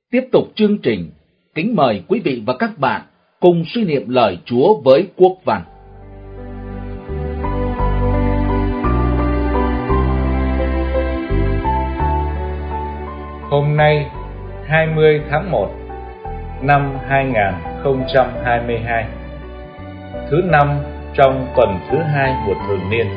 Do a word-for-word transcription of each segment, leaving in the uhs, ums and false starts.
Tiếp tục chương trình, kính mời quý vị và các bạn cùng suy niệm lời Chúa với Quốc Văn. Hôm nay, hai mươi tháng một năm hai nghìn không trăm hai mươi hai, thứ năm trong tuần thứ hai của thường niên.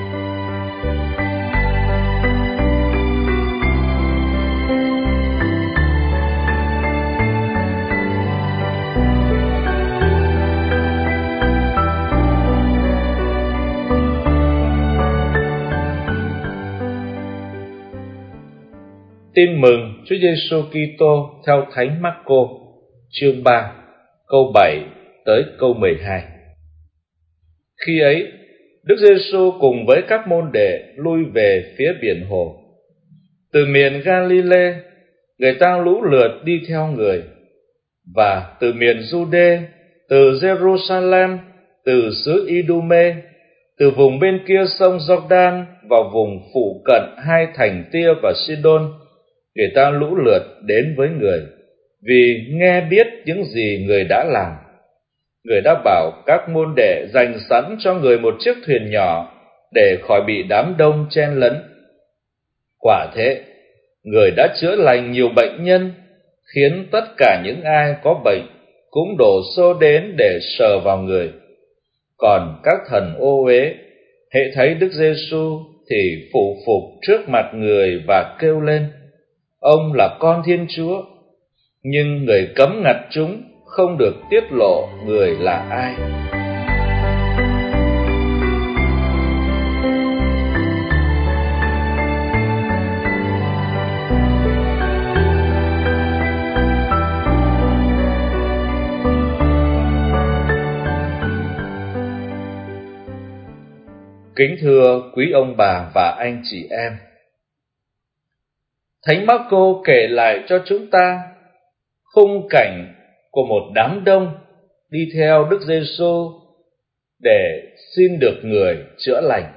Tin mừng Chúa Giêsu Kitô theo Thánh Mác-cô, chương ba, câu bảy tới câu mười hai. Khi ấy, Đức Giêsu cùng với các môn đệ lui về phía biển hồ. Từ miền Ga-li-lê, người ta lũ lượt đi theo người, và từ miền Giu-đê, từ Giê-ru-sa-lem, từ xứ I-đu-mê, từ vùng bên kia sông Giô-đan vào vùng phụ cận hai thành Tia và Si-đôn, người ta lũ lượt đến với người, vì nghe biết những gì người đã làm. Người đã bảo các môn đệ dành sẵn cho người một chiếc thuyền nhỏ để khỏi bị đám đông chen lấn. Quả thế, người đã chữa lành nhiều bệnh nhân, khiến tất cả những ai có bệnh cũng đổ xô đến để sờ vào người. Còn các thần ô uế hễ thấy Đức Giêsu thì phủ phục trước mặt người và kêu lên: Ông là Con Thiên Chúa. Nhưng người cấm ngặt chúng không được tiết lộ người là ai. Kính thưa quý ông bà và anh chị em, Thánh Mác-cô kể lại cho chúng ta khung cảnh của một đám đông đi theo Đức Giêsu để xin được người chữa lành.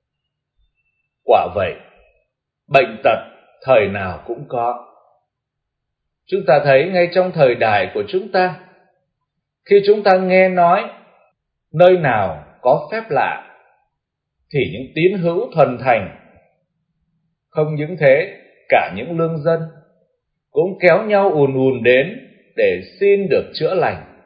Quả vậy, bệnh tật thời nào cũng có. Chúng ta thấy ngay trong thời đại của chúng ta, khi chúng ta nghe nói nơi nào có phép lạ, thì những tín hữu thuần thành, không những thế, cả những lương dân cũng kéo nhau ùn ùn đến để xin được chữa lành.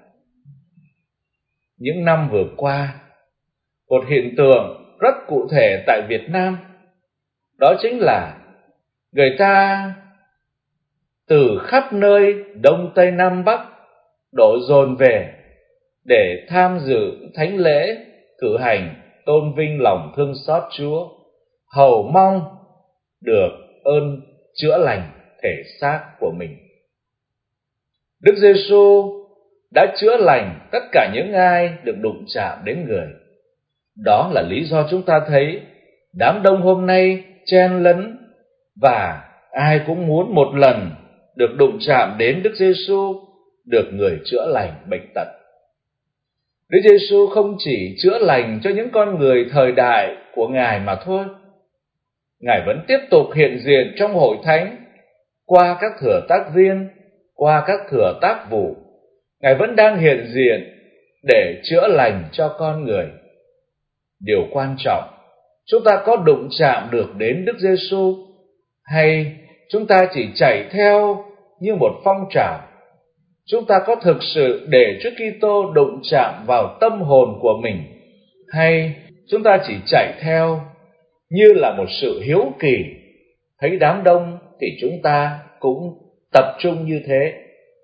Những năm vừa qua, một hiện tượng rất cụ thể tại Việt Nam, đó chính là người ta từ khắp nơi Đông Tây Nam Bắc đổ dồn về để tham dự thánh lễ cử hành tôn vinh lòng thương xót Chúa, hầu mong được ơn chữa lành thể xác của mình. Đức Giêsu đã chữa lành tất cả những ai được đụng chạm đến người. Đó là lý do chúng ta thấy đám đông hôm nay chen lấn và ai cũng muốn một lần được đụng chạm đến Đức Giêsu, được người chữa lành bệnh tật. Đức Giêsu không chỉ chữa lành cho những con người thời đại của Ngài mà thôi. Ngài vẫn tiếp tục hiện diện trong hội thánh qua các thừa tác viên, qua các thừa tác vụ. Ngài vẫn đang hiện diện để chữa lành cho con người. Điều quan trọng, chúng ta có đụng chạm được đến Đức Giêsu hay chúng ta chỉ chạy theo như một phong trào? Chúng ta có thực sự để Chúa Kitô đụng chạm vào tâm hồn của mình, hay chúng ta chỉ chạy theo như là một sự hiếu kỳ, thấy đám đông thì chúng ta cũng tập trung như thế?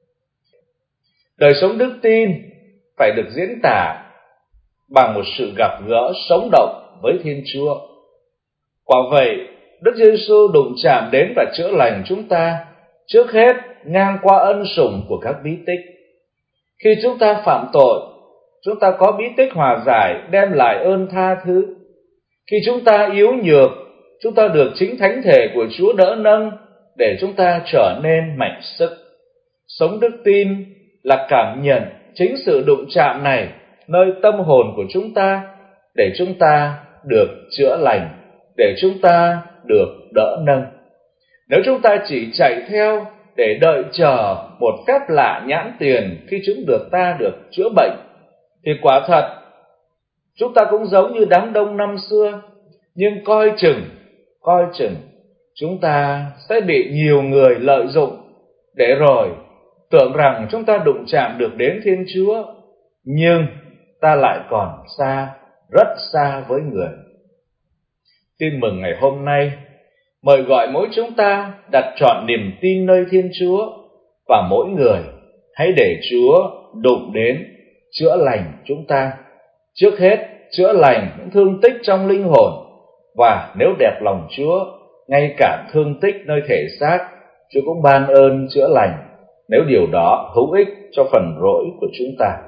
Đời sống đức tin phải được diễn tả bằng một sự gặp gỡ sống động với Thiên Chúa. Quả vậy, Đức Giêsu đụng chạm đến và chữa lành chúng ta trước hết ngang qua ân sủng của các bí tích. Khi chúng ta phạm tội, chúng ta có bí tích hòa giải đem lại ơn tha thứ. Khi chúng ta yếu nhược, chúng ta được chính thánh thể của Chúa đỡ nâng để chúng ta trở nên mạnh sức. Sống đức tin là cảm nhận chính sự đụng chạm này nơi tâm hồn của chúng ta, để chúng ta được chữa lành, để chúng ta được đỡ nâng. Nếu chúng ta chỉ chạy theo để đợi chờ một phép lạ nhãn tiền khi chúng được ta được chữa bệnh, thì quả thật chúng ta cũng giống như đám đông năm xưa. Nhưng coi chừng, coi chừng chúng ta sẽ bị nhiều người lợi dụng, để rồi tưởng rằng chúng ta đụng chạm được đến Thiên Chúa, nhưng ta lại còn xa, rất xa với người. Tin mừng ngày hôm nay mời gọi mỗi chúng ta đặt trọn niềm tin nơi Thiên Chúa, và mỗi người hãy để Chúa đụng đến, chữa lành chúng ta. Trước hết, chữa lành những thương tích trong linh hồn, và nếu đẹp lòng Chúa, ngay cả thương tích nơi thể xác, Chúa cũng ban ơn chữa lành, nếu điều đó hữu ích cho phần rỗi của chúng ta.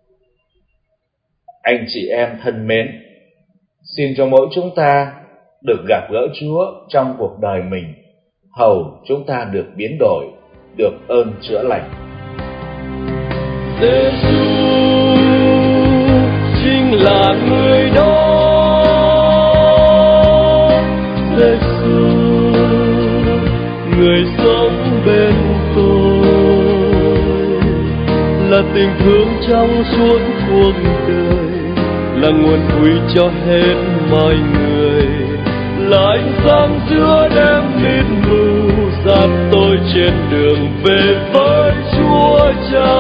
Anh chị em thân mến, xin cho mỗi chúng ta được gặp gỡ Chúa trong cuộc đời mình, hầu chúng ta được biến đổi, được ơn chữa lành. Giê-xu chính là người đó, Giê-xu người sống bên tôi, là tình thương trong suốt cuộc đời, là nguồn vui cho hết mọi người, là ánh sáng giữa đêm mịt mù, dắt tôi trên đường về với Chúa Cha.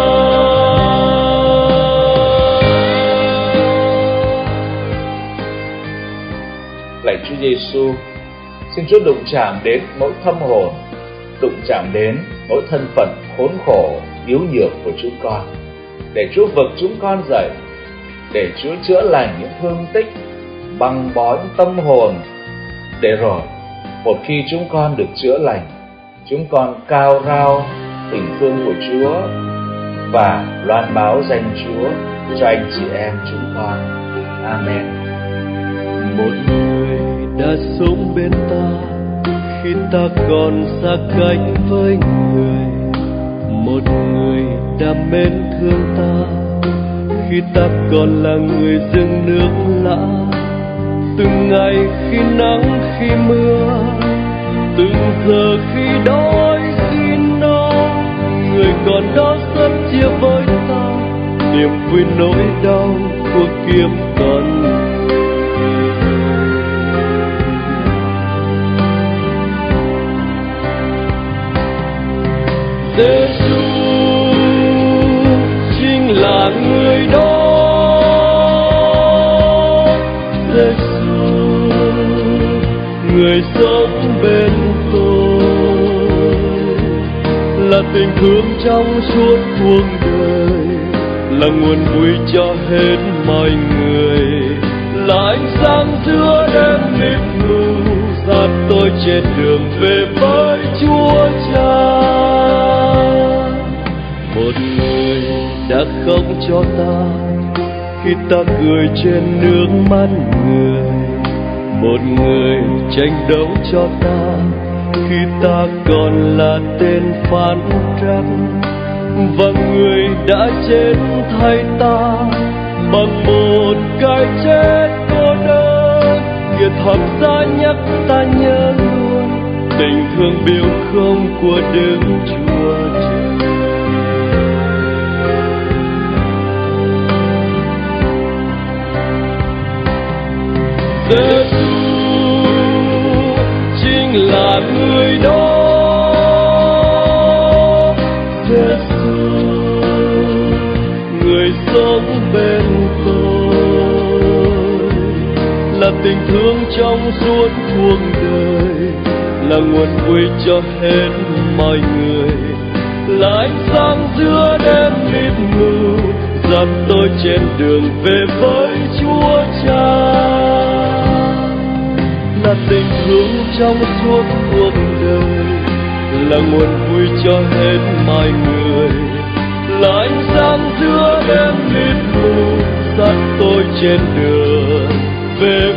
Lạy Chúa Giêsu, xin Chúa đụng chạm đến mỗi tâm hồn, đụng chạm đến mỗi thân phận khốn khổ, yếu nhược của chúng con, để Chúa vực chúng con dậy, để Chúa chữa lành những thương tích, băng bó những tâm hồn, để rồi một khi chúng con được chữa lành, chúng con cao rao tình thương của Chúa và loan báo danh Chúa cho anh chị em chúng con. Amen. Một người đã sống bên ta khi ta còn xa cách với người, một người đã mến thương ta khi ta còn là người rừng nước lã. Từng ngày khi nắng khi mưa, từng giờ khi đói khi no, người còn đó sớt chia với ta niềm vui nỗi đau của kiếp tận. Giê-xu chính là người đó, Giê-xu người sống bên tôi, là tình thương trong suốt cuộc đời, là nguồn vui cho hết mọi người, là ánh sáng giữa đêm mịt mù, dắt tôi trên đường về với Chúa Cha. Một người đã khóc cho ta khi ta cười trên nước mắt người, một người tranh đấu cho ta khi ta còn là tên phản trắc, và người đã chết thay ta bằng một cái chết cô đơn, kia thắm giá nhắc ta nhớ luôn tình thương biểu không của Đức Chúa Trời. Giê-xu chính là người đó, Giê-xu người sống bên tôi, là tình thương trong suốt cuộc đời, là nguồn vui cho hết mọi người, là ánh sáng giữa đêm mịt mù, dắt tôi trên đường về với Chúa Cha. Là tình thương trong suốt cuộc đời, là nguồn vui cho hết mọi người, là ánh sáng giữa đêm mịt mù, dắt tôi trên đường về